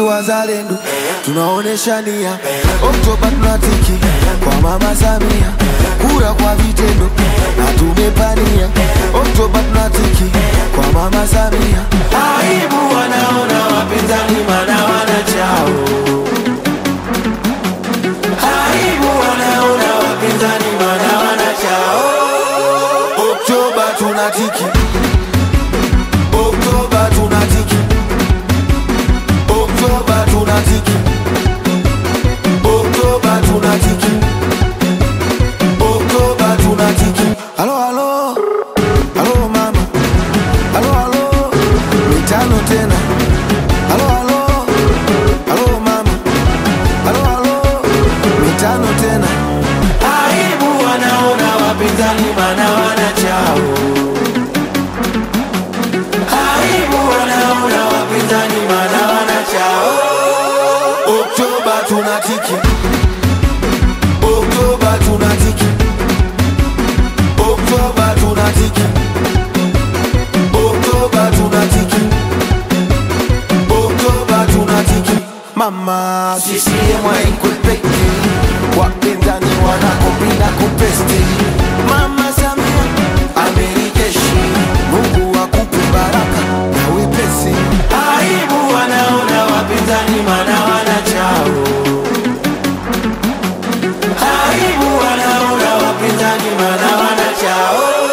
wazalendo, tunaonesha nia. Oktoba tunatiki kwa Mama Samia, kura kwa vitendo na tumepania. Oktoba tunatiki kwa Mama Samia. Aibu wanaona wapinzani mana wanachao. Aibu wanaona wapinzani mana wanachao. Oktoba tunatiki, Oktoba tunatiki, Oktoba tunatiki, Oktoba tunatiki, Oktoba tunatiki. Halo halo, halo mama, halo halo, mitano tena. Halo halo, halo mama, halo halo, mitano tena. Aibu wanaona wapinzani mana wanachao. Aibu wanaona wapinzani mana wanachao. Oktoba tunatiki, Oktoba tunatiki, Oktoba tunatiki, Oktoba tunatiki, Oktoba tunatiki. Mama CCM haikupendi, wapinzani wanakopinda kupesti.